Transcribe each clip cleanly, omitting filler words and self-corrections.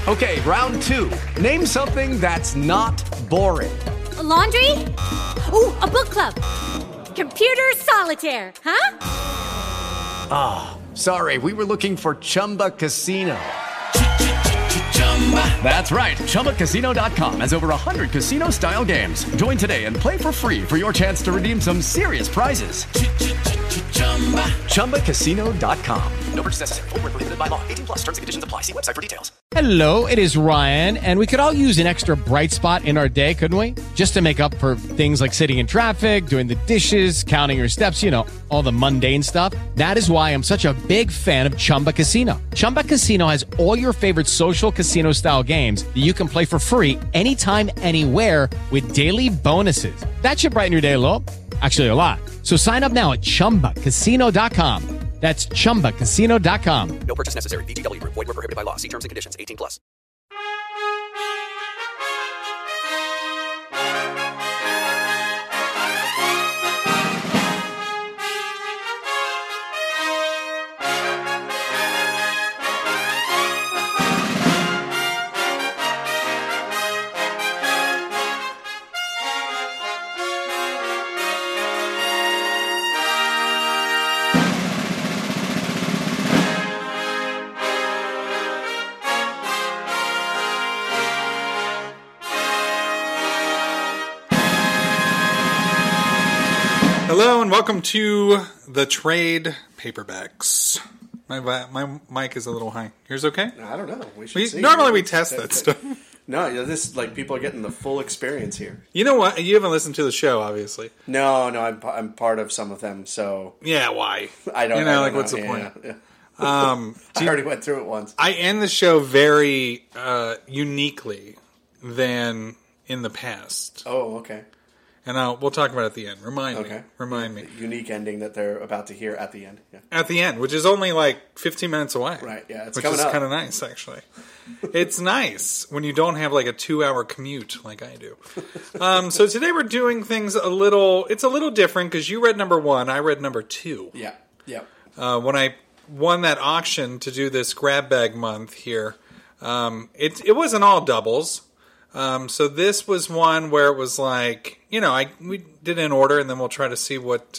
Okay, round two. Name something that's not boring. A laundry? Ooh, a book club. Computer solitaire, huh? Ah, oh, sorry, we were looking for Chumba Casino. That's right, ChumbaCasino.com has over 100 casino-style games. Join today and play for free for your chance to redeem some serious prizes. ChumbaCasino.com. No purchase necessary. Void where prohibited by law. 18 plus. Terms and conditions apply. See website for details. Hello, it is Ryan, and we could all use an extra bright spot in our day, couldn't we? Just to make up for things like sitting in traffic, doing the dishes, counting your steps, you know, all the mundane stuff. That is why I'm such a big fan of Chumba Casino. Chumba Casino has all your favorite social casino-style games that you can play for free anytime, anywhere with daily bonuses. That should brighten your day a little. Actually, a lot. So sign up now at ChumbaCasino.com. That's ChumbaCasino.com. No purchase necessary. VGW Group. Void where prohibited by law. See terms and conditions. 18 plus. Hello and welcome to the Trade Paperbacks. My mic is a little high. Yours okay? I don't know. We should see. Normally we test that stuff. No, this like people are getting the full experience here. You know what? You haven't listened to the show, obviously. No, I'm part of some of them. So yeah, why? I don't. You know, I don't like know. what's the point? Yeah. I already went through it once. I end the show very uniquely than in the past. Oh, okay. And we'll talk about it at the end. Remind me. The unique ending that they're about to hear at the end. Yeah. At the end, which is only like 15 minutes away. Right, yeah. It's which coming is up. kind of nice, actually. It's nice when you don't have like a 2-hour commute like I do. So today we're doing things it's a little different because you read number 1, I read number 2. Yeah, yeah. When I won that auction to do this grab bag month here, it wasn't all doubles. So this was one where it was like, you know, we did it in order, and then we'll try to see what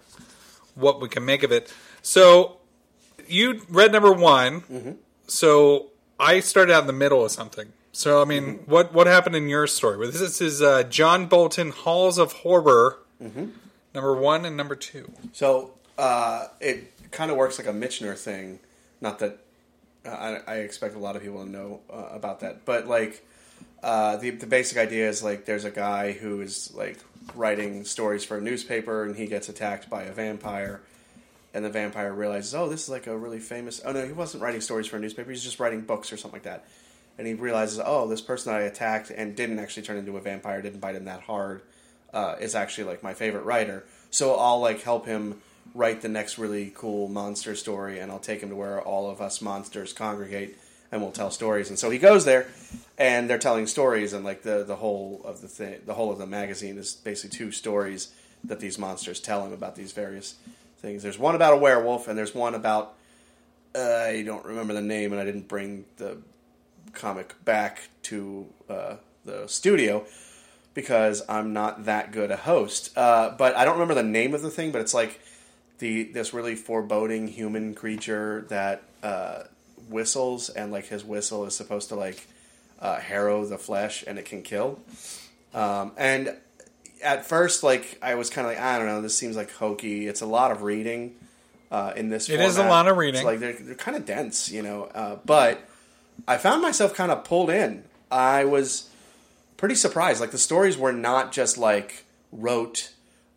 we can make of it. So you read number 1. Mm-hmm. So I started out in the middle of something. So I mean, what happened in your story? This is John Bolton, Halls of Horror, number 1 and number 2. So it kind of works like a Michener thing. Not that I expect a lot of people to know about that, but like. The basic idea is like there's a guy who is like writing stories for a newspaper and he gets attacked by a vampire, and the vampire realizes, oh, this is like a really famous. Oh no, he wasn't writing stories for a newspaper. He's just writing books or something like that. And he realizes, oh, this person that I attacked and didn't actually turn into a vampire, didn't bite him that hard, is actually like my favorite writer. So I'll like help him write the next really cool monster story, and I'll take him to where all of us monsters congregate. And we'll tell stories, and so he goes there, and they're telling stories, and like the whole of the whole of the magazine is basically 2 stories that these monsters tell him about these various things. There's one about a werewolf, and there's one about I don't remember the name, and I didn't bring the comic back to the studio because I'm not that good a host. But I don't remember the name of the thing, but it's like this really foreboding human creature that. Whistles, and like his whistle is supposed to like harrow the flesh, and it can kill. And at first, like I was kind of like, I don't know, this seems like hokey. It's a lot of reading in this. It is a lot of reading. It's like they're kind of dense, you know. But I found myself kind of pulled in. I was pretty surprised. Like the stories were not just like rote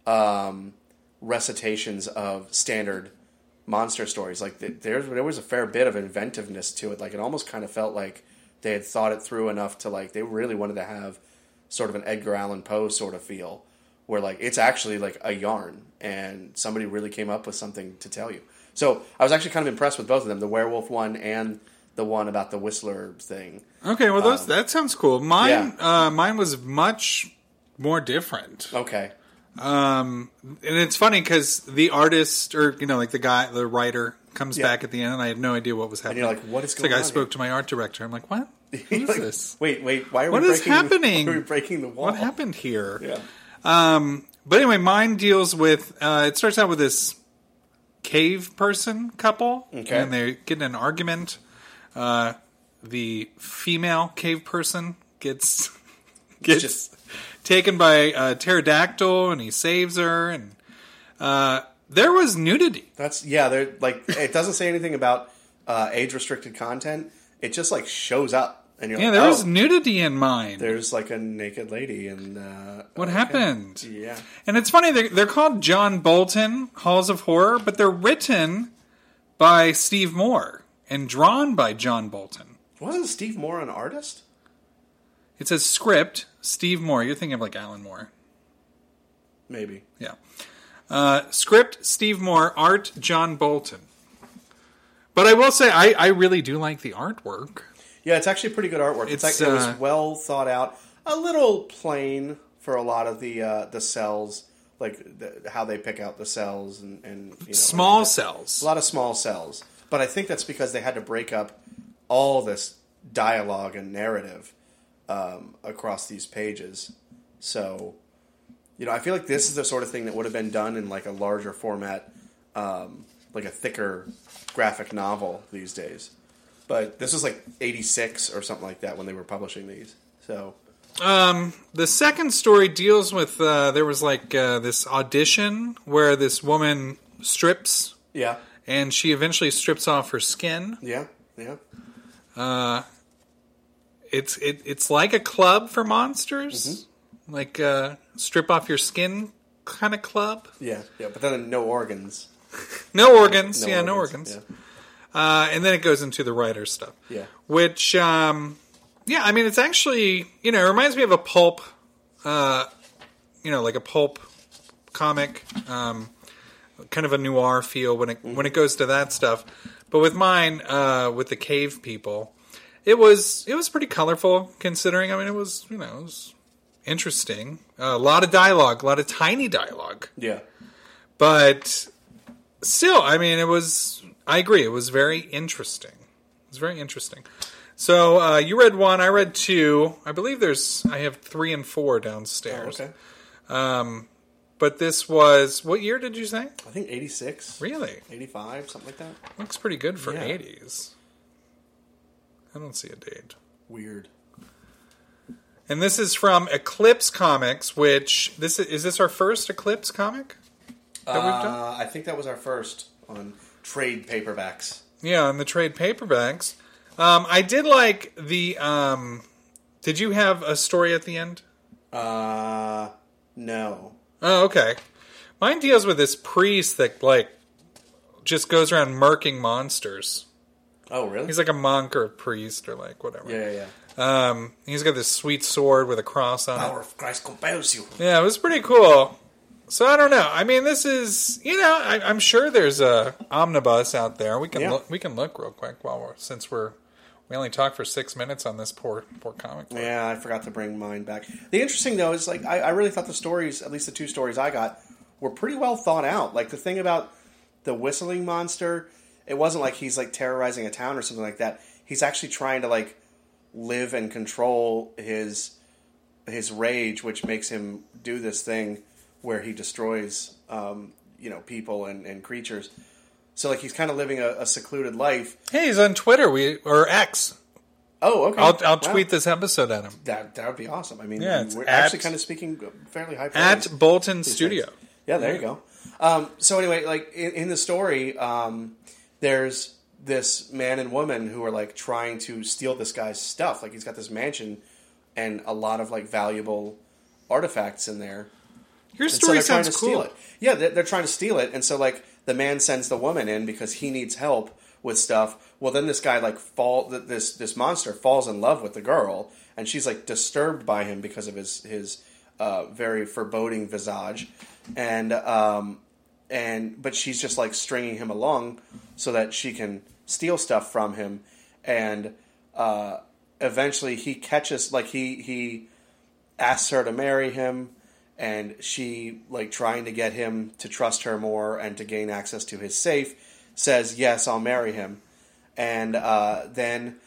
recitations of standard monster stories. Like there was a fair bit of inventiveness to it. Like it almost kind of felt like they had thought it through enough to like they really wanted to have sort of an Edgar Allan Poe sort of feel where like it's actually like a yarn and somebody really came up with something to tell you. So I was actually kind of impressed with both of them, the werewolf one and the one about the Whistler thing. Okay, well that sounds cool. Mine was much more different. Okay. And it's funny because the artist, or you know, like the writer, comes back at the end, and I had no idea what was happening. And you're like, "What is going on?" I spoke to my art director. I'm like, "What? Who's this? Wait, why are What we is breaking? happening? Why are we breaking the wall? What happened here? Yeah. But anyway, mine deals with. It starts out with this cave person couple, Okay. and they get in an argument. The female cave person gets just- taken by a pterodactyl, and he saves her. And there was nudity. They're like, it doesn't say anything about age restricted content. It just like shows up, and you're Yeah, like, there was oh, nudity in mine. there's like a naked lady, and What happened? Yeah. And it's funny, they're called John Bolton Halls of Horror, but they're written by Steve Moore and drawn by John Bolton. Wasn't Steve Moore an artist? It says script, Steve Moore. You're thinking of like Alan Moore. Maybe. Yeah. Script, Steve Moore. Art, John Bolton. But I will say, I really do like the artwork. Yeah, it's actually pretty good artwork. It's like, it was well thought out. A little plain for a lot of the cells, like how they pick out the cells and Small cells. A lot of small cells. But I think that's because they had to break up all this dialogue and narrative across these pages. So, I feel like this is the sort of thing that would have been done in like a larger format, like a thicker graphic novel these days. But this was like 86 or something like that when they were publishing these. So the second story deals with there was like this audition where this woman strips. yeah, And she eventually strips off her skin. yeah. It's like a club for monsters, like strip off your skin kind of club. Yeah. But then no organs. No organs, no Yeah. organs. And then it goes into the writer stuff. Yeah. Which, I mean, it's actually, it reminds me of a pulp, like a pulp comic, kind of a noir feel when it goes to that stuff. But with mine, with the cave people, it was pretty colorful considering. I mean, it was interesting. A lot of dialogue, a lot of tiny dialogue. Yeah. But still, I mean, I agree. It was very interesting. It was very interesting. So you read one, I read two. I believe I have 3 and 4 downstairs. Oh, okay. But this was, what year did you say? I think 86. Really? 85, something like that. Looks pretty good for Yeah. 80s. I don't see a date. Weird. And this is from Eclipse Comics, which, is this our first Eclipse comic that we've done? I think that was our first on trade paperbacks. Yeah, on the trade paperbacks. I did like the, did you have a story at the end? No. Oh, okay. Mine deals with this priest that, like, just goes around murking monsters. Oh, really? He's like a monk or a priest or, like, whatever. Yeah. He's got this sweet sword with a cross on Power it. of Christ compels you. Yeah, it was pretty cool. So, I don't know. I mean, this is, I'm sure there's a omnibus out there. We can look real quick since we only talked for 6 minutes on this poor comic book. Yeah, I forgot to bring mine back. The interesting, though, is like I really thought the stories, at least the 2 stories I got, were pretty well thought out. Like, the thing about the whistling monster, it wasn't like he's, like, terrorizing a town or something like that. He's actually trying to, like, live and control his rage, which makes him do this thing where he destroys, people and creatures. So, like, he's kind of living a secluded life. Hey, he's on Twitter or X. Oh, okay. I'll tweet this episode at him. That would be awesome. I mean, Yeah, it's we're at- actually kind of speaking fairly high praise. At Bolton these Studio. days. Yeah, there you go. So anyway, like in the story, there's this man and woman who are like trying to steal this guy's stuff. Like he's got this mansion and a lot of like valuable artifacts in there. Your And so story they're trying sounds to steal cool. it. Yeah, they're trying to steal it, and so like the man sends the woman in because he needs help with stuff. Well, then this guy like this monster falls in love with the girl, and she's like disturbed by him because of his very foreboding visage, but she's just like stringing him along so that she can steal stuff from him, and eventually he catches he asks her to marry him. And she, like, trying to get him to trust her more and to gain access to his safe, says, yes, I'll marry him. And then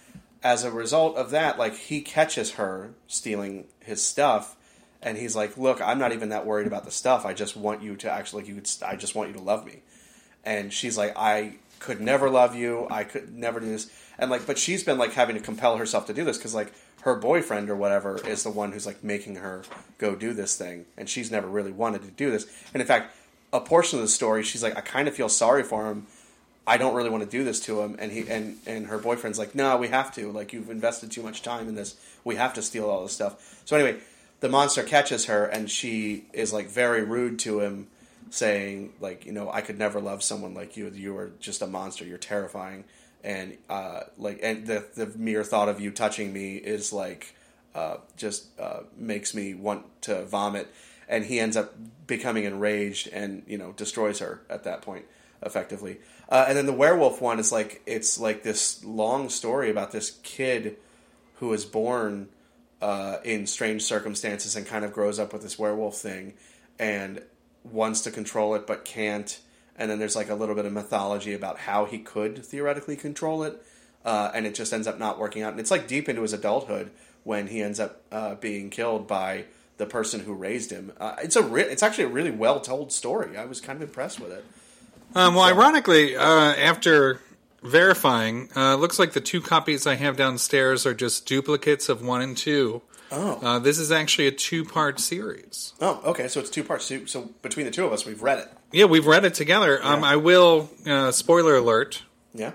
as a result of that, like, he catches her stealing his stuff, and he's like, look, I'm not even that worried about the stuff. I just want you to actually, I just want you to love me. And she's like, I could never love you. I could never do this. And like, but she's been like having to compel herself to do this because like her boyfriend or whatever is the one who's like making her go do this thing. And she's never really wanted to do this. And in fact, a portion of the story, she's like, I kind of feel sorry for him. I don't really want to do this to him. And he and her boyfriend's like, no, we have to. Like, you've invested too much time in this. We have to steal all this stuff. So anyway, the monster catches her, and she is like very rude to him, saying like, you know, I could never love someone like you. You are just a monster. You're terrifying. And and the mere thought of you touching me is like just makes me want to vomit. And he ends up becoming enraged and, you know, destroys her at that point, effectively. And then the werewolf one is like, it's like this long story about this kid who is born in strange circumstances and kind of grows up with this werewolf thing and wants to control it but can't. And then there's like a little bit of mythology about how he could theoretically control it. And it just ends up not working out. And it's like deep into his adulthood when he ends up being killed by the person who raised him. It's actually a really well told story. I was kind of impressed with it. Ironically, after verifying, looks like the 2 copies I have downstairs are just duplicates of 1 and 2. Oh. This is actually a 2-part series. Oh, okay. So it's 2 parts. So between the two of us, we've read it. Yeah, we've read it together. Yeah. I will, spoiler alert. Yeah.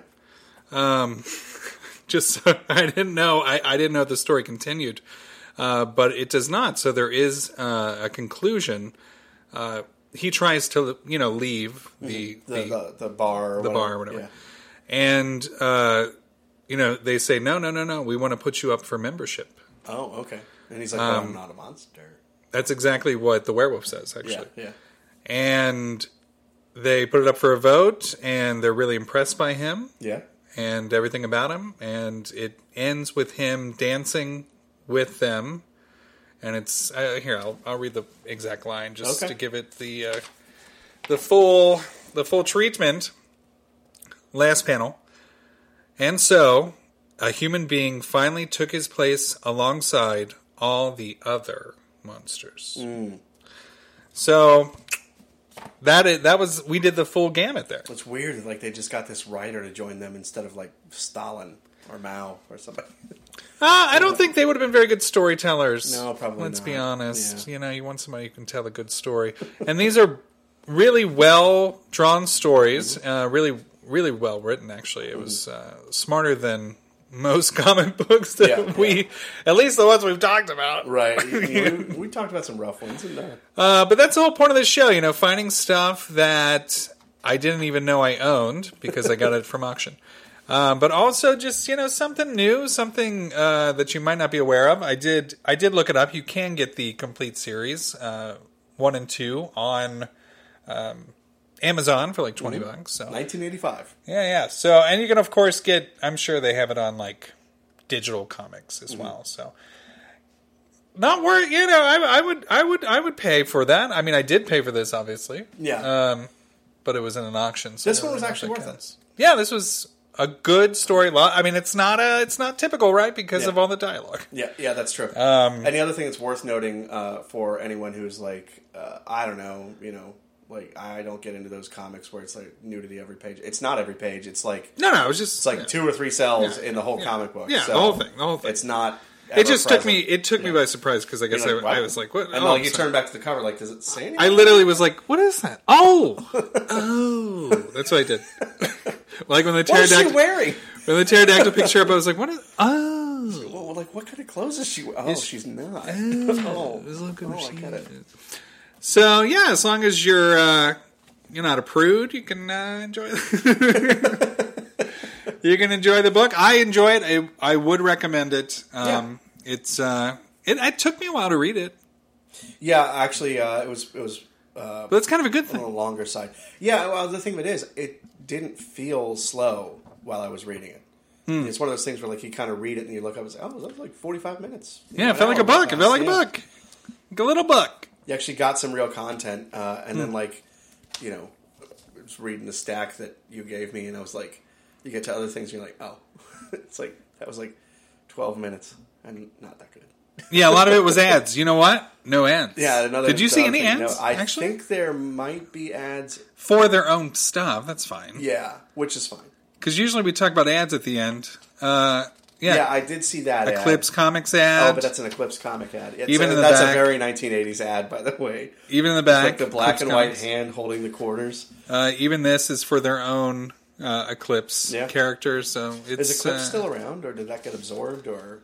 Just so I didn't know. I didn't know the story continued, but it does not. So there is a conclusion. He tries to, leave the bar, or whatever, yeah. And they say no. We want to put you up for membership. Oh, okay. And he's like, well, I'm not a monster. That's exactly what the werewolf says, actually. Yeah. And they put it up for a vote, and they're really impressed by him. Yeah. And everything about him, and it ends with him dancing with them. And it's here. I'll read the exact line just to give it the full treatment. Last panel. And so, a human being finally took his place alongside all the other monsters. Mm. So we did the full gamut there. It's weird, like they just got this writer to join them instead of like Stalin or Mao or somebody. I don't think they would have been very good storytellers. No, probably Let's not. be honest. Yeah. You want somebody who can tell a good story. And these are really well drawn stories. Really, really well written, actually. It was smarter than most comic books that we, at least the ones we've talked about. Right. we talked about some rough ones. But that's the whole point of this show, finding stuff that I didn't even know I owned because I got it from auction. But also just, something new, something that you might not be aware of. I did look it up. You can get the complete series, 1 and 2, on Amazon for like $20. So $19.85. Yeah. So, and you can of course get, I'm sure they have it on like digital comics as well. So not worried, I would pay for that. I mean, I did pay for this obviously. Yeah. But it was in an auction. So this one was actually worth it. Yeah, this was a good story. I mean, it's not typical, right? Because of all the dialogue. Yeah, that's true. And the other thing that's worth noting for anyone who's like, I don't know, like, I don't get into those comics where it's like nudity every page. It's not every page. It's like no. It was just it's like 2 or 3 cells in the whole comic book. Yeah, so the whole thing. It's not. It just took me by surprise because I guess I was like, what? And you turn back to the cover, like, does it say anything? I literally was like, what is that? Oh, that's what I did. Like when the pterodactyl. What is she wearing? When the pterodactyl picked her up, I was like, what is? Oh, well, like what kind of clothes is she wearing? Oh, she's not. I get it. So yeah, as long as you're not a prude, you can enjoy. You can enjoy the book. I enjoy it. I would recommend it. It's it took me a while to read it. Yeah, actually, it was. But it's kind of a good thing. On the longer side. Yeah. Well, the thing of it is, it didn't feel slow while I was reading it. It's one of those things where like you kind of read it and you look up and say, "Oh, that was like 45 minutes." Yeah, it felt like a book. It felt like a book, like a little book. You actually got some real content, and then like, I was reading the stack that you gave me, and I was like, you get to other things, and you're like, oh, it's like that was like 12 minutes, and not that good. Yeah, a lot of it was ads. You know what? No ads. Yeah, Did you see any ads? No, I actually? think there might be ads For their own stuff. That's fine. Yeah, which is fine. Because usually we talk about ads at the end. Yeah, I did see that Eclipse ad. Comics ad. Oh, but that's an Eclipse comic ad. Even in the that's back. a very 1980s ad, by the way. Even in the back. It's like the black Eclipse and Comics. white hand holding the quarters. Even this is for their own Eclipse characters. So it's, is Eclipse still around, or did that get absorbed? Or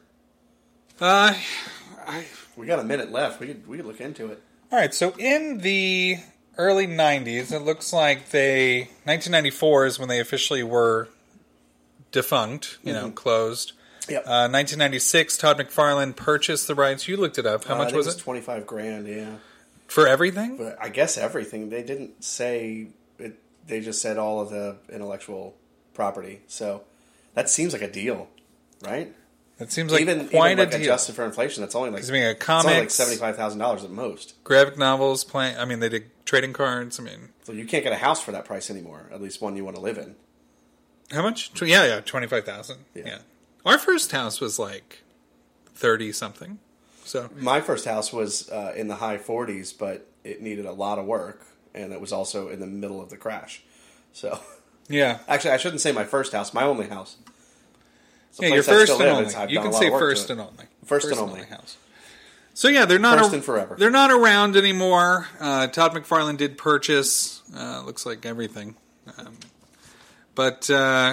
we got a minute left. We could look into it. All right. So in the early 90s, it looks like 1994 is when they officially were defunct. You know, closed. Yep. 1996, Todd McFarlane purchased the rights. You looked it up. How much was it? $25,000. Yeah. For everything? But I guess everything. They didn't say it. They just said all of the intellectual property. So that seems like a deal, right? It seems like even quite like a deal. Adjusted for inflation, that's only like I mean, it's only like comics, $75,000 at most. graphic novels, they did trading cards. I mean, So you can't get a house for that price anymore. At least one you want to live in. how much? Yeah, 25,000. Yeah. Our first house was like 30 something. So My first house was in the high 40s, but it needed a lot of work, and it was also in the middle of the crash. So yeah, actually, I shouldn't say my first house. My only house. yeah, your first and only. You can say first and only. First and only house. So yeah, they're not First and forever. They're not around anymore. Todd McFarlane did purchase. Looks like everything, but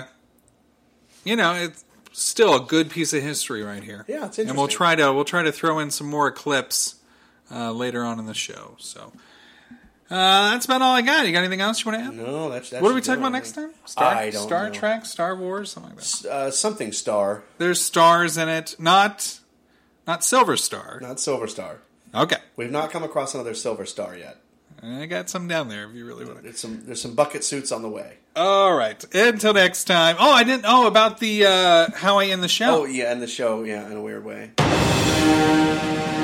it's still a good piece of history right here. Yeah, it's and interesting. we'll try to throw in some more Eclipse later on in the show. So that's about all I got. You got anything else you want to add? No, that's what are we talking about next time? I don't Star know. Trek, Star Wars, something like that. Something Star, There's stars in it, not Silver Star. not Silver Star. Okay, We've not come across another Silver Star yet. I got some down there if you really want to. There's some bucket suits on the way. All right. Until next time. Oh, I didn't know about the how I end the show. Oh, yeah, and the show, in a weird way.